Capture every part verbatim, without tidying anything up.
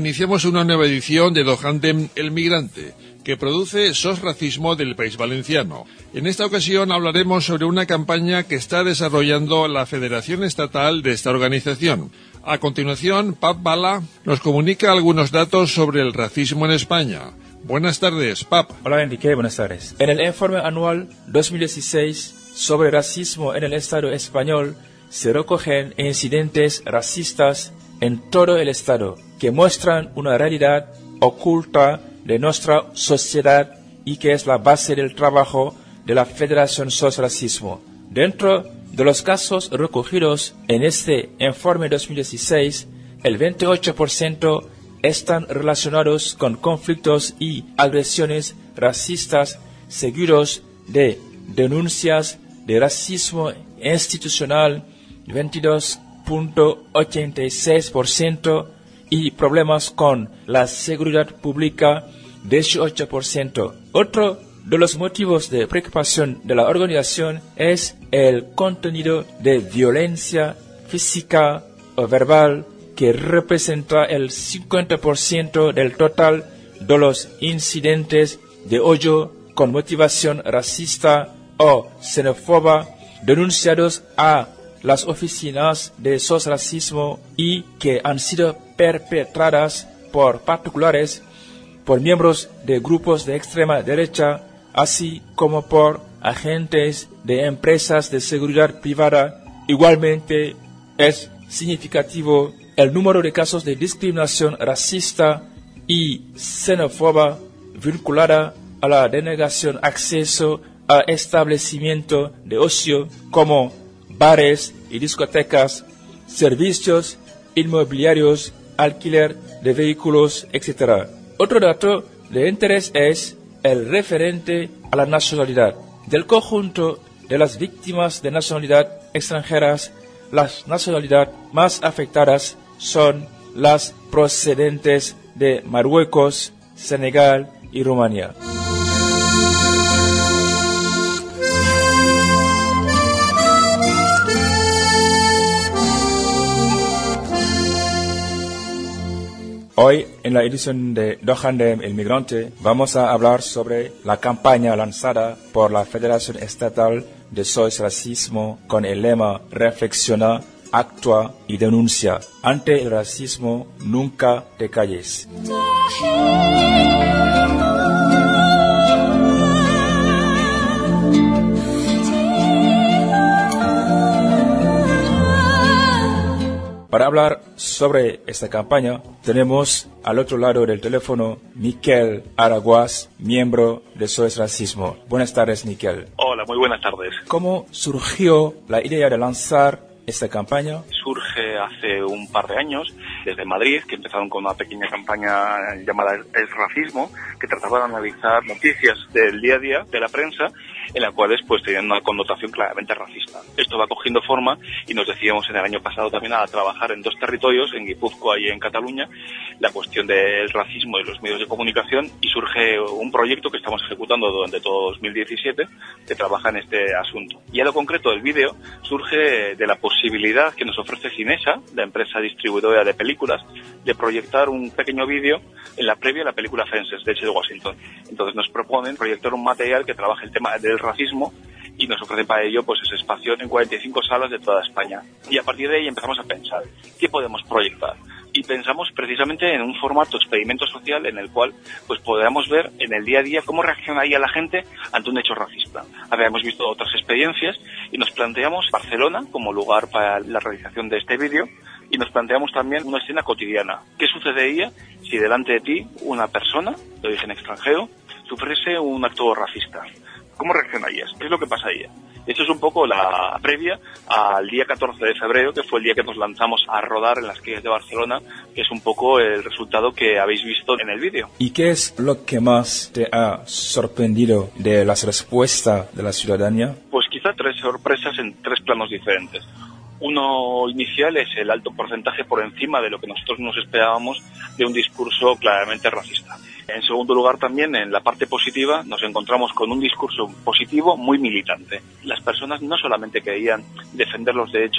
iniciamos una nueva edición de Dochandem El Migrante, que produce S O S Racismo del País Valenciano. En esta ocasión hablaremos sobre una campaña que está desarrollando la Federación Estatal de esta organización. A continuación, Pap Bala nos comunica algunos datos sobre el racismo en España. Buenas tardes, Pap. Hola, Enrique, buenas tardes. En el informe anual dos mil dieciséis sobre racismo en el Estado español, se recogen incidentes racistas en todo el Estado, que muestran una realidad oculta de nuestra sociedad y que es la base del trabajo de la Federación S O S Racismo. Dentro de los casos recogidos en este informe dos mil dieciséis, el veintiocho por ciento están relacionados con conflictos y agresiones racistas seguidos de denuncias de racismo institucional, veintidós punto ochenta y seis por ciento, y problemas con la seguridad pública, dieciocho por ciento. Otro de los motivos de preocupación de la organización es el contenido de violencia física o verbal, que representa el cincuenta por ciento del total de los incidentes de odio con motivación racista o xenófoba denunciados a las oficinas de S O S Racismo y que han sido perpetradas por particulares, por miembros de grupos de extrema derecha, así como por agentes de empresas de seguridad privada. Igualmente es significativo el número de casos de discriminación racista y xenófoba vinculada a la denegación de acceso a establecimientos de ocio como bares y discotecas, servicios inmobiliarios, alquiler de vehículos, etcétera. Otro dato de interés es el referente a la nacionalidad. Del conjunto de las víctimas de nacionalidad extranjeras, las nacionalidades más afectadas son las procedentes de Marruecos, Senegal y Rumanía. Hoy, en la edición de Dochandem El Migrante, vamos a hablar sobre la campaña lanzada por la Federación Estatal de S O S Racismo con el lema Reflexiona, actúa y denuncia. Ante el racismo, nunca te calles. Para hablar sobre esta campaña, tenemos al otro lado del teléfono Miquel Araguas, miembro de S O S Racismo. Buenas tardes, Miquel. Hola, muy buenas tardes. ¿Cómo surgió la idea de lanzar esta campaña? Surge hace un par de años desde Madrid, que empezaron con una pequeña campaña llamada El Racismo, que trataba de analizar noticias del día a día de la prensa, en las cuales pues tenían una connotación claramente racista. Esto va cogiendo forma y nos decidimos en el año pasado también a trabajar en dos territorios, en Guipúzcoa y en Cataluña, la cuestión del racismo y los medios de comunicación, y surge un proyecto que estamos ejecutando durante todo dos mil diecisiete que trabaja en este asunto. Y a lo concreto del vídeo surge de la posibilidad que nos ofrece Cinesa, la empresa distribuidora de películas, de proyectar un pequeño vídeo en la previa a la película Fences de Denzel Washington. Entonces nos proponen proyectar un material que trabaje el tema del racismo y nos ofrecen para ello pues ese espacio en cuarenta y cinco salas de toda España. Y a partir de ahí empezamos a pensar, ¿qué podemos proyectar? Y pensamos precisamente en un formato experimento social en el cual pues podamos ver en el día a día cómo reaccionaría la gente ante un hecho racista. Habíamos visto otras experiencias y nos planteamos Barcelona como lugar para la realización de este vídeo, y nos planteamos también una escena cotidiana. ¿Qué sucedería si delante de ti una persona de origen extranjero sufriese un acto racista? ¿Cómo reaccionarías? ¿Qué es lo que pasaría? Esto es un poco la previa al día catorce de febrero, que fue el día que nos lanzamos a rodar en las calles de Barcelona, que es un poco el resultado que habéis visto en el vídeo. ¿Y qué es lo que más te ha sorprendido de las respuestas de la ciudadanía? Pues quizá tres sorpresas en tres planos diferentes. Uno inicial es el alto porcentaje por encima de lo que nosotros nos esperábamos de un discurso claramente racista. En segundo lugar, también en la parte positiva nos encontramos con un discurso positivo muy militante. Las personas no solamente querían defender los derechos,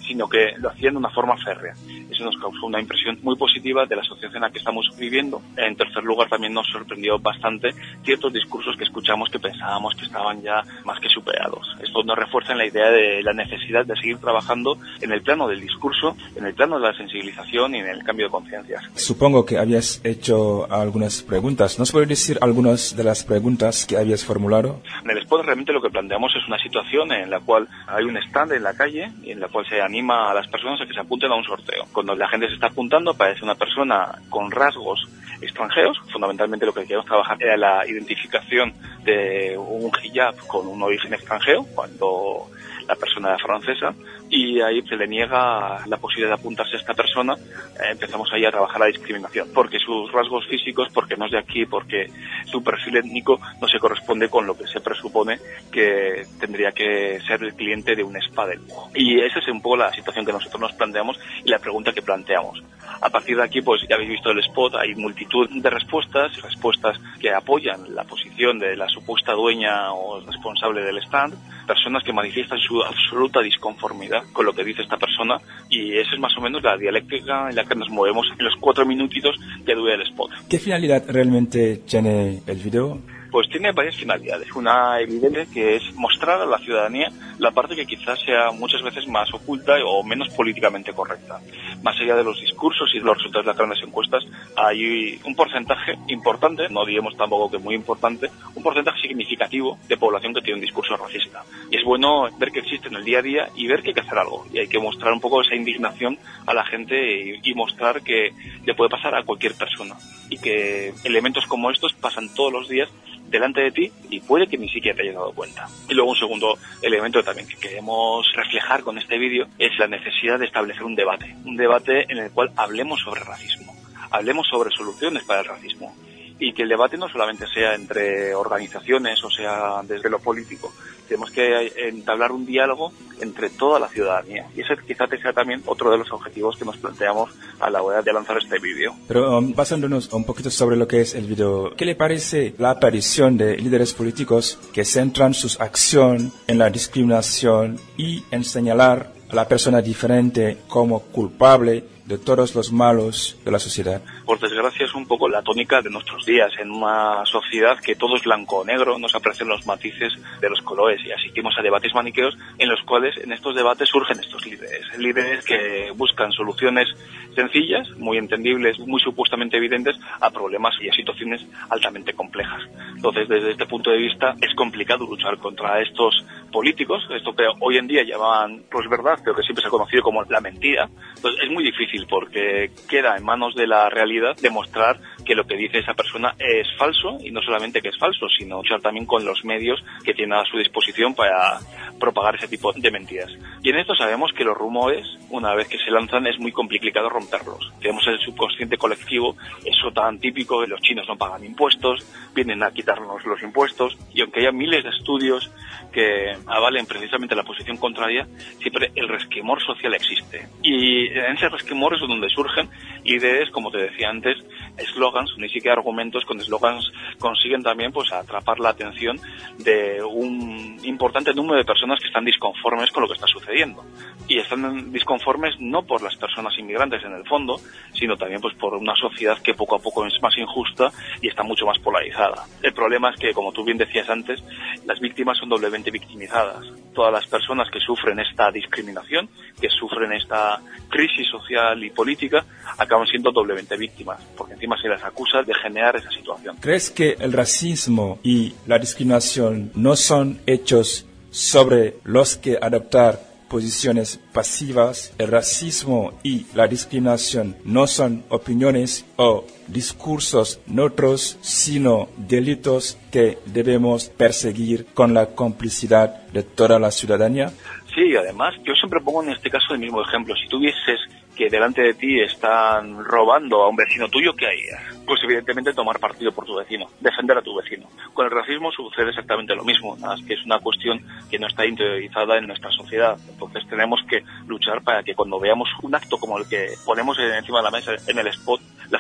sino que lo hacían de una forma férrea. Eso nos causó una impresión muy positiva de la sociedad en la que estamos viviendo. En tercer lugar, también nos sorprendió bastante ciertos discursos que escuchamos que pensábamos que estaban ya más que superados. Esto nos refuerza en la idea de la necesidad de seguir trabajando en el plano del discurso, en el plano de la sensibilización y en el cambio de conciencias. Supongo que habías hecho algunas preguntas. ¿Nos puedes decir algunas de las preguntas que habías formulado? En el spot realmente lo que planteamos es una situación en la cual hay un stand en la calle y en la cual se anima a las personas a que se apunten a un sorteo. Cuando la gente se está apuntando aparece una persona con rasgos extranjeros. Fundamentalmente lo que queríamos trabajar era la identificación de un hijab con un origen extranjero, cuando la persona era francesa, y ahí se le niega la posibilidad de apuntarse a esta persona. Eh, empezamos ahí a trabajar la discriminación, porque sus rasgos físicos, porque no es de aquí, porque su perfil étnico no se corresponde con lo que se presupone que tendría que ser el cliente de un spa del lujo. Y esa es un poco la situación que nosotros nos planteamos y la pregunta que planteamos. A partir de aquí, pues ya habéis visto el spot, hay multitud de respuestas, respuestas que apoyan la posición de la supuesta dueña o responsable del stand, personas que manifiestan su absoluta disconformidad con lo que dice esta persona, y esa es más o menos la dialéctica en la que nos movemos en los cuatro minutitos que dura el spot. ¿Qué finalidad realmente tiene el video? Pues tiene varias finalidades. Una evidente, que es mostrar a la ciudadanía la parte que quizás sea muchas veces más oculta o menos políticamente correcta. Más allá de los discursos y de los resultados de las grandes encuestas, hay un porcentaje importante, no diremos tampoco que muy importante, un porcentaje significativo de población que tiene un discurso racista. Y es bueno ver que existe en el día a día y ver que hay que hacer algo. Y hay que mostrar un poco esa indignación a la gente y, y mostrar que le puede pasar a cualquier persona. Y que elementos como estos pasan todos los días delante de ti y puede que ni siquiera te hayas dado cuenta. Y luego un segundo elemento también que queremos reflejar con este vídeo es la necesidad de establecer un debate. Un debate en el cual hablemos sobre racismo, hablemos sobre soluciones para el racismo. Y que el debate no solamente sea entre organizaciones o sea desde lo político. Tenemos que entablar un diálogo entre toda la ciudadanía. Y ese quizás sea también otro de los objetivos que nos planteamos a la hora de lanzar este vídeo. Pero um, basándonos un poquito sobre lo que es el vídeo, ¿qué le parece la aparición de líderes políticos que centran su acción en la discriminación y en señalar a la persona diferente como culpable de todos los malos de la sociedad? Por desgracia es un poco la tónica de nuestros días. En una sociedad que todo es blanco o negro, no se aprecian los matices de los colores, y asistimos a debates maniqueos en los cuales en estos debates surgen estos líderes. Líderes que buscan soluciones sencillas, muy entendibles, muy supuestamente evidentes, a problemas y a situaciones altamente complejas. Entonces, desde este punto de vista, es complicado luchar contra estos políticos, esto que hoy en día llaman pues verdad, pero que siempre se ha conocido como la mentira. Entonces, es muy difícil porque queda en manos de la realidad demostrar que lo que dice esa persona es falso, y no solamente que es falso, sino luchar también con los medios que tiene a su disposición para propagar ese tipo de mentiras. Y en esto sabemos que los rumores, una vez que se lanzan, es muy complicado romperlos. Tenemos el subconsciente colectivo, eso tan típico de los chinos no pagan impuestos, vienen a quitarnos los impuestos, y aunque haya miles de estudios que avalen precisamente la posición contraria, siempre el resquemor social existe. Y en ese resquemor es donde surgen ideas, como te decía antes, eslogans, ni siquiera argumentos. Con eslogans consiguen también pues atrapar la atención de un importante número de personas que están disconformes con lo que está sucediendo. Y están disconformes no por las personas inmigrantes en el fondo, sino también pues por una sociedad que poco a poco es más injusta y está mucho más polarizada. El problema es que, como tú bien decías antes, las víctimas son doblemente victimizadas. Todas las personas que sufren esta discriminación, que sufren esta crisis social y política, acaban siendo doblemente víctimas, porque encima se les acusa de generar esa situación. ¿Crees que el racismo y la discriminación no son hechos sobre los que adoptar posiciones pasivas? El racismo y la discriminación no son opiniones o discursos neutros, sino delitos que debemos perseguir con la complicidad de toda la ciudadanía. Sí, además, yo siempre pongo en este caso el mismo ejemplo. Si tuvieses que delante de ti están robando a un vecino tuyo, ¿qué harías? Pues evidentemente tomar partido por tu vecino, defender a tu vecino. Con el racismo sucede exactamente lo mismo, nada más que es una cuestión que no está interiorizada en nuestra sociedad. Entonces tenemos que luchar para que cuando veamos un acto como el que ponemos encima de la mesa en el spot, la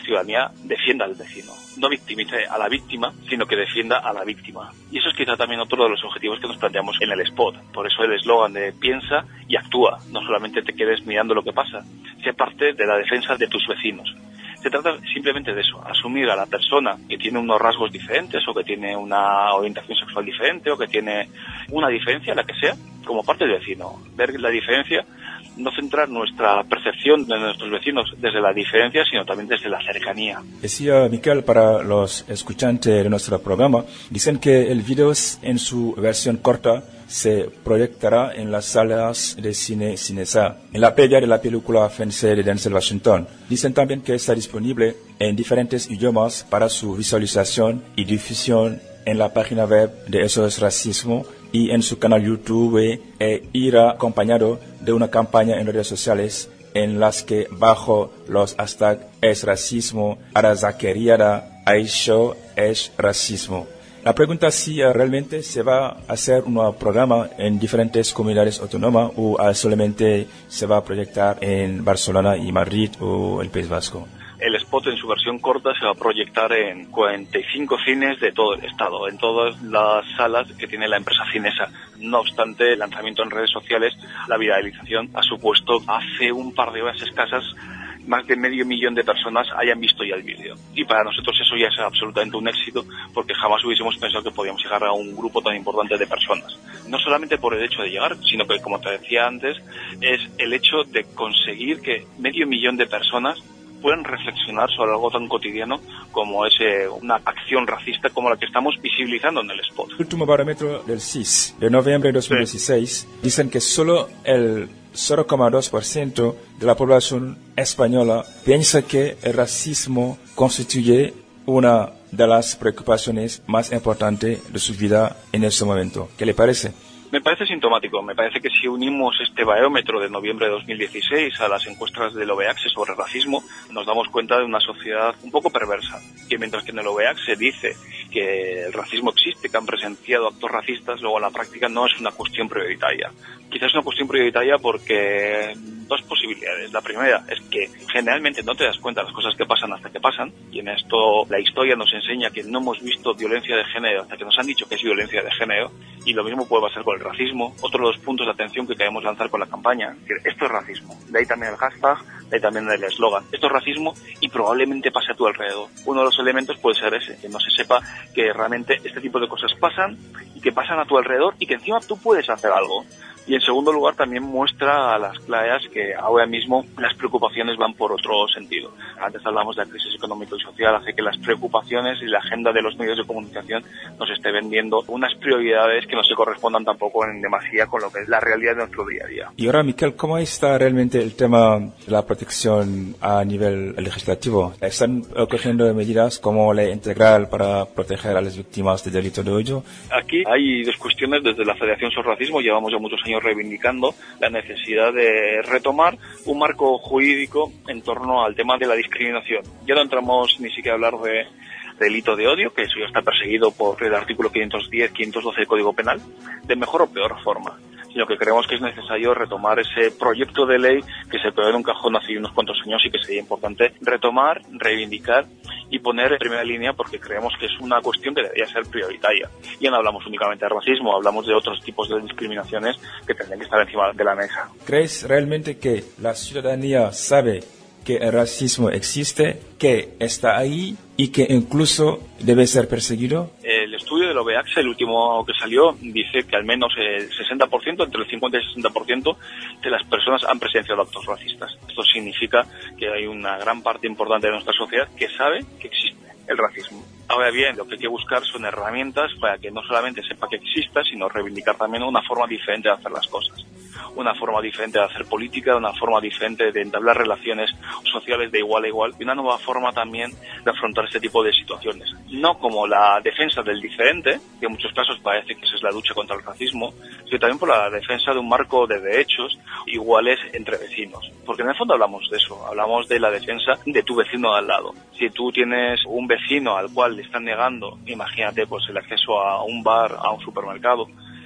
ciudadanía defienda al vecino. No victimice a la víctima, sino que defienda a la víctima. Y eso es quizá también otro de los objetivos que nos planteamos en el spot. Por eso el eslogan de piensa y actúa. No solamente te quedes mirando lo que pasa, sé parte de la defensa de tus vecinos. Se trata simplemente de eso, asumir a la persona que tiene unos rasgos diferentes o que tiene una orientación sexual diferente o que tiene una diferencia, la que sea, como parte del vecino. Ver la diferencia, no centrar nuestra percepción de nuestros vecinos desde la diferencia, sino también desde la cercanía. Decía Miquel, para los escuchantes de nuestro programa, dicen que el video en su versión corta se proyectará en las salas de cine Cinesa, en la previa de la película Fence de Denzel Washington. Dicen también que está disponible en diferentes idiomas para su visualización y difusión en la página web de Eso es Racismo y en su canal YouTube, e irá acompañado de una campaña en redes sociales en las que bajo los hashtags es racismo, Arazakeriada, Aisho es racismo. La pregunta es si uh, realmente se va a hacer un programa en diferentes comunidades autónomas o uh, solamente se va a proyectar en Barcelona y Madrid o el País Vasco. El spot en su versión corta se va a proyectar en cuarenta y cinco cines de todo el estado, en todas las salas que tiene la empresa Cinesa. No obstante, el lanzamiento en redes sociales, la viralización ha supuesto hace un par de horas escasas más de medio millón de personas hayan visto ya el vídeo. Y para nosotros eso ya es absolutamente un éxito, porque jamás hubiésemos pensado que podíamos llegar a un grupo tan importante de personas. No solamente por el hecho de llegar, sino que, como te decía antes, es el hecho de conseguir que medio millón de personas puedan reflexionar sobre algo tan cotidiano como es eh, una acción racista como la que estamos visibilizando en el spot. El último barómetro del C I S de noviembre de dos mil dieciséis sí. Dicen que solo el cero coma dos por ciento de la población española piensa que el racismo constituye una de las preocupaciones más importantes de su vida en este momento. ¿Qué le parece? Me parece sintomático. Me parece que si unimos este barómetro de noviembre de dos mil dieciséis a las encuestas del O V E A C S sobre racismo, nos damos cuenta de una sociedad un poco perversa. Que mientras que en el O V E A C S se dice que el racismo existe, que han presenciado actos racistas, luego en la práctica no es una cuestión prioritaria. Quizás es una cuestión prioritaria porque dos posibilidades. La primera es que generalmente no te das cuenta de las cosas que pasan hasta que pasan, y en esto la historia nos enseña que no hemos visto violencia de género hasta que nos han dicho que es violencia de género, y lo mismo puede pasar con el racismo. Otro de los puntos de atención que queremos lanzar con la campaña, que esto es racismo. De ahí también el hashtag, de ahí también el eslogan. Esto es racismo y probablemente pase a tu alrededor. Uno de los elementos puede ser ese, que no se sepa que realmente este tipo de cosas pasan y que pasan a tu alrededor y que encima tú puedes hacer algo. Y en segundo lugar también muestra a las claras que ahora mismo las preocupaciones van por otro sentido. Antes hablamos de la crisis económica y social, hace que las preocupaciones y la agenda de los medios de comunicación nos esté vendiendo unas prioridades que no se correspondan tampoco en demasía con lo que es la realidad de nuestro día a día. Y ahora, Miquel, ¿cómo está realmente el tema de la protección a nivel legislativo? ¿Están cogiendo medidas como ley integral para proteger a las víctimas de delito de odio? Aquí hay dos cuestiones. Desde la Federación Sos Racismo llevamos ya muchos años reivindicando la necesidad de retomar un marco jurídico en torno al tema de la discriminación. Ya no entramos ni siquiera a hablar de delito de odio, que eso ya está perseguido por el artículo quinientos diez, quinientos doce del Código Penal, de mejor o peor forma, sino que creemos que es necesario retomar ese proyecto de ley que se quedó en un cajón hace unos cuantos años y que sería importante retomar, reivindicar y poner en primera línea, porque creemos que es una cuestión que debería ser prioritaria. Ya no hablamos únicamente de racismo, hablamos de otros tipos de discriminaciones que tendrían que estar encima de la mesa. ¿Crees realmente que la ciudadanía sabe que el racismo existe, que está ahí y que incluso debe ser perseguido? El estudio del O V E A C S, el último que salió, dice que al menos el sesenta por ciento, entre el cincuenta y el sesenta por ciento de las personas han presenciado actos racistas. Esto significa que hay una gran parte importante de nuestra sociedad que sabe que existe el racismo. Ahora bien, lo que hay que buscar son herramientas para que no solamente sepa que exista, sino reivindicar también una forma diferente de hacer las cosas. Una forma diferente de hacer política, una forma diferente de entablar relaciones sociales de igual a igual y una nueva forma también de afrontar este tipo de situaciones. No como la defensa del diferente, que en muchos casos parece que esa es la lucha contra el racismo, sino también por la defensa de un marco de derechos iguales entre vecinos. Porque en el fondo hablamos de eso, hablamos de la defensa de tu vecino de al lado. Si tú tienes un vecino al cual le están negando, imagínate, pues el acceso a un bar, a un supermercado,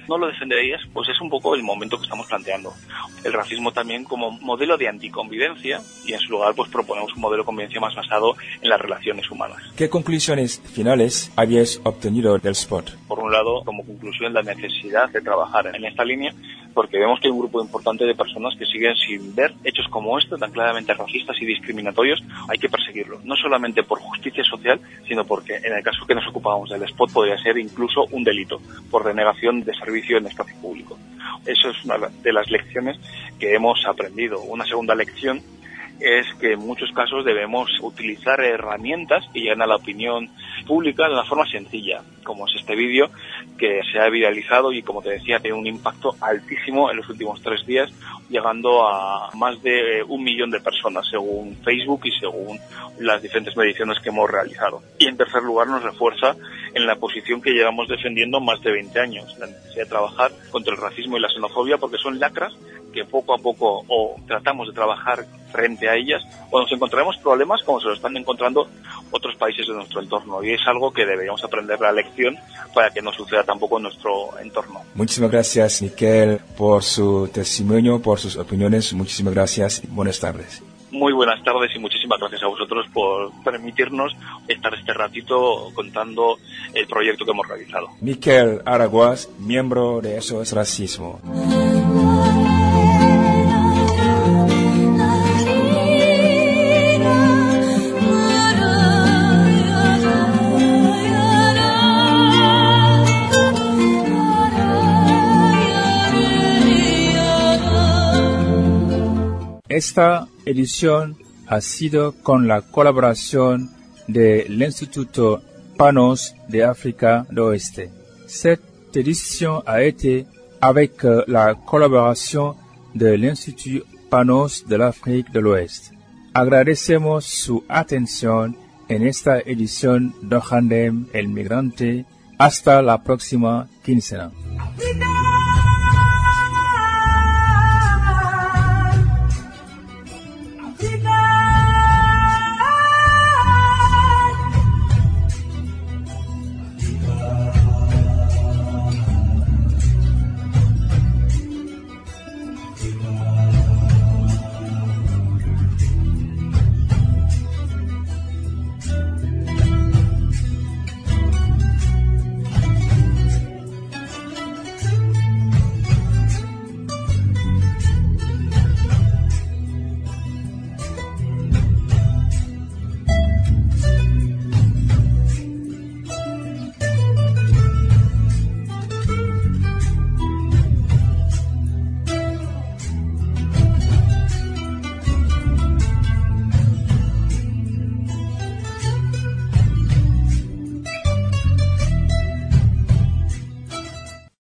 no lo defenderías, pues es un poco el momento que estamos planteando. El racismo también como modelo de anticonvivencia, y en su lugar pues proponemos un modelo de convivencia más basado en las relaciones humanas. ¿Qué conclusiones finales habíais obtenido del spot? Por un lado, como conclusión, la necesidad de trabajar en esta línea, porque vemos que hay un grupo importante de personas que siguen sin ver hechos como estos, tan claramente racistas y discriminatorios. Hay que perseguirlos, no solamente por justicia social, sino porque en el caso que nos ocupamos del spot podría ser incluso un delito por denegación de servicio en espacio público. Eso es una de las lecciones que hemos aprendido. Una segunda lección es que en muchos casos debemos utilizar herramientas que lleguen a la opinión pública de una forma sencilla, como es este vídeo que se ha viralizado y, como te decía, tiene un impacto altísimo en los últimos tres días, llegando a más de un millón de personas según Facebook y según las diferentes mediciones que hemos realizado. Y en tercer lugar nos refuerza en la posición que llevamos defendiendo más de veinte años, la necesidad de trabajar contra el racismo y la xenofobia, porque son lacras que poco a poco o tratamos de trabajar frente a ellas o nos encontraremos problemas como se lo están encontrando otros países de nuestro entorno, y es algo que deberíamos aprender la lección para que no suceda tampoco en nuestro entorno. Muchísimas gracias, Miquel, por su testimonio, por sus opiniones. Muchísimas gracias y buenas tardes. Muy buenas tardes y muchísimas gracias a vosotros por permitirnos estar este ratito contando el proyecto que hemos realizado. Miquel Araguas, miembro de Eso es Racismo. Esta edición ha sido con la colaboración del Instituto Panos de África del Oeste. Cette édition a été avec la collaboration de l'Institut Panos de l'Afrique de l'Ouest. Agradecemos su atención en esta edición de Handem el Migrante. Hasta la próxima quincena.